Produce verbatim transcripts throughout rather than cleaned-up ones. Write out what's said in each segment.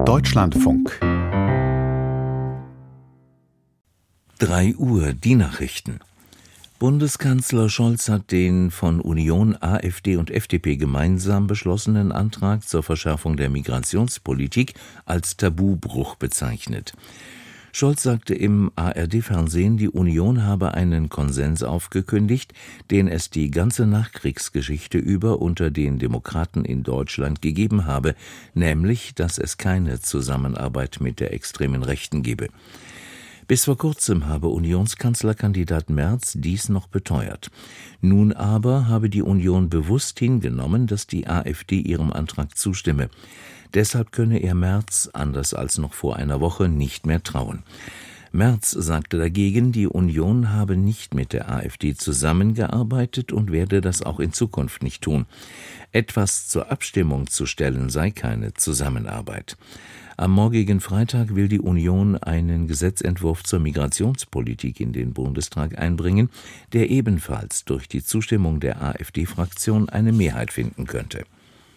Deutschlandfunk. drei Uhr, die Nachrichten. Bundeskanzler Scholz hat den von Union, AfD und F D P gemeinsam beschlossenen Antrag zur Verschärfung der Migrationspolitik als Tabubruch bezeichnet. Scholz sagte im A R D-Fernsehen, die Union habe einen Konsens aufgekündigt, den es die ganze Nachkriegsgeschichte über unter den Demokraten in Deutschland gegeben habe, nämlich, dass es keine Zusammenarbeit mit der extremen Rechten gebe. Bis vor kurzem habe Unionskanzlerkandidat Merz dies noch beteuert. Nun aber habe die Union bewusst hingenommen, dass die AfD ihrem Antrag zustimme. Deshalb könne er Merz, anders als noch vor einer Woche, nicht mehr trauen. Merz sagte dagegen, die Union habe nicht mit der AfD zusammengearbeitet und werde das auch in Zukunft nicht tun. Etwas zur Abstimmung zu stellen sei keine Zusammenarbeit. Am morgigen Freitag will die Union einen Gesetzentwurf zur Migrationspolitik in den Bundestag einbringen, der ebenfalls durch die Zustimmung der AfD-Fraktion eine Mehrheit finden könnte.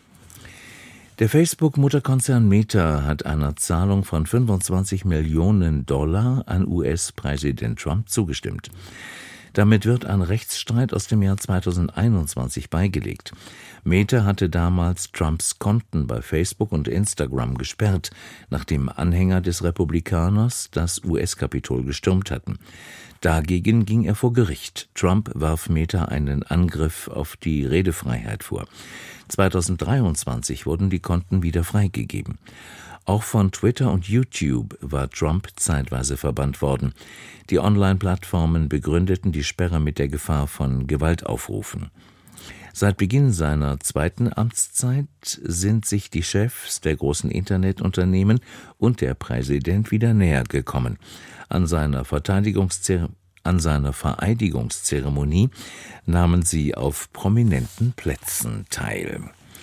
Der Facebook-Mutterkonzern Meta hat einer Zahlung von fünfundzwanzig Millionen Dollar an U S-Präsident Trump zugestimmt. Damit wird ein Rechtsstreit aus dem Jahr zweitausendeinundzwanzig beigelegt. Meta hatte damals Trumps Konten bei Facebook und Instagram gesperrt, nachdem Anhänger des Republikaners das U S-Kapitol gestürmt hatten. Dagegen ging er vor Gericht. Trump warf Meta einen Angriff auf die Redefreiheit vor. zweitausenddreiundzwanzig wurden die Konten wieder freigegeben. Auch von Twitter und YouTube war Trump zeitweise verbannt worden. Die Online-Plattformen begründeten die Sperre mit der Gefahr von Gewaltaufrufen. Seit Beginn seiner zweiten Amtszeit sind sich die Chefs der großen Internetunternehmen und der Präsident wieder näher gekommen. An seiner Verteidigungszeremonie An seiner Vereidigungszeremonie nahmen sie auf prominenten Plätzen teil.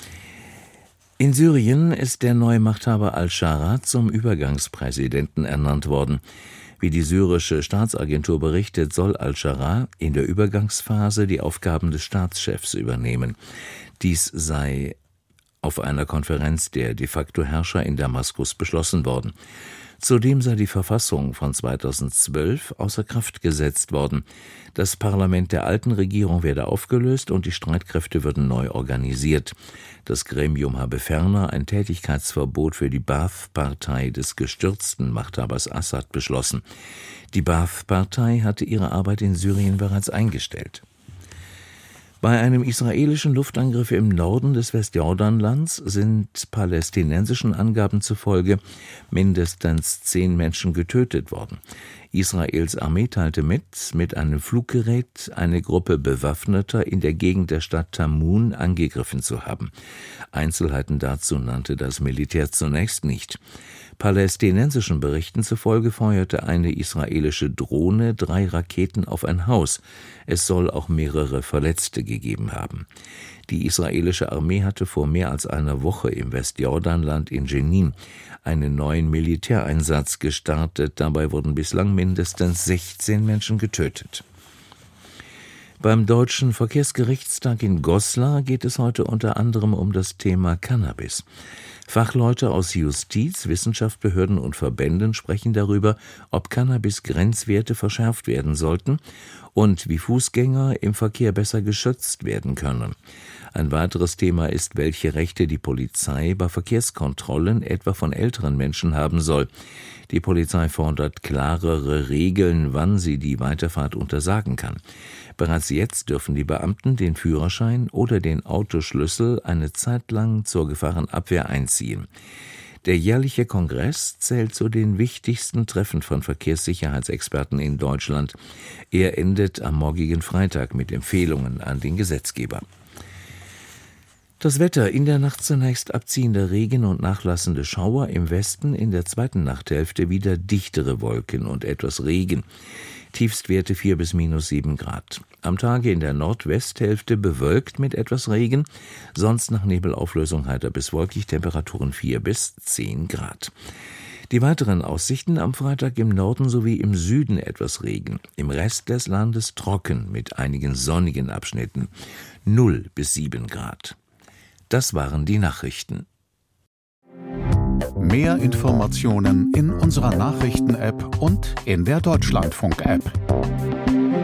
In Syrien ist der neue Machthaber al-Shara zum Übergangspräsidenten ernannt worden. Wie die syrische Staatsagentur berichtet, soll al-Shara in der Übergangsphase die Aufgaben des Staatschefs übernehmen. Dies sei auf einer Konferenz der de facto Herrscher in Damaskus beschlossen worden. Zudem sei die Verfassung von zweitausendzwölf außer Kraft gesetzt worden. Das Parlament der alten Regierung werde aufgelöst und die Streitkräfte würden neu organisiert. Das Gremium habe ferner ein Tätigkeitsverbot für die Ba'ath-Partei des gestürzten Machthabers Assad beschlossen. Die Ba'ath-Partei hatte ihre Arbeit in Syrien bereits eingestellt. Bei einem israelischen Luftangriff im Norden des Westjordanlands sind palästinensischen Angaben zufolge mindestens zehn Menschen getötet worden. Israels Armee teilte mit, mit einem Fluggerät eine Gruppe Bewaffneter in der Gegend der Stadt Tamun angegriffen zu haben. Einzelheiten dazu nannte das Militär zunächst nicht. Palästinensischen Berichten zufolge feuerte eine israelische Drohne drei Raketen auf ein Haus. Es soll auch mehrere Verletzte gegeben haben. Die israelische Armee hatte vor mehr als einer Woche im Westjordanland in Jenin einen neuen Militäreinsatz gestartet. Dabei wurden bislang mindestens sechzehn Menschen getötet. Beim Deutschen Verkehrsgerichtstag in Goslar geht es heute unter anderem um das Thema Cannabis. Fachleute aus Justiz, Wissenschaft, Behörden und Verbänden sprechen darüber, ob Cannabis-Grenzwerte verschärft werden sollten und wie Fußgänger im Verkehr besser geschützt werden können. Ein weiteres Thema ist, welche Rechte die Polizei bei Verkehrskontrollen etwa von älteren Menschen haben soll. Die Polizei fordert klarere Regeln, wann sie die Weiterfahrt untersagen kann. Bereits jetzt dürfen die Beamten den Führerschein oder den Autoschlüssel eine Zeit lang zur Gefahrenabwehr einziehen. Der jährliche Kongress zählt zu den wichtigsten Treffen von Verkehrssicherheitsexperten in Deutschland. Er endet am morgigen Freitag mit Empfehlungen an den Gesetzgeber. Das Wetter: in der Nacht zunächst abziehender Regen und nachlassende Schauer, im Westen in der zweiten Nachthälfte wieder dichtere Wolken und etwas Regen. Tiefstwerte vier bis minus sieben Grad. Am Tage in der Nordwesthälfte bewölkt mit etwas Regen, sonst nach Nebelauflösung heiter bis wolkig, Temperaturen vier bis zehn Grad. Die weiteren Aussichten: am Freitag im Norden sowie im Süden etwas Regen, im Rest des Landes trocken mit einigen sonnigen Abschnitten, null bis sieben Grad. Das waren die Nachrichten. Mehr Informationen in unserer Nachrichten-App und in der Deutschlandfunk-App.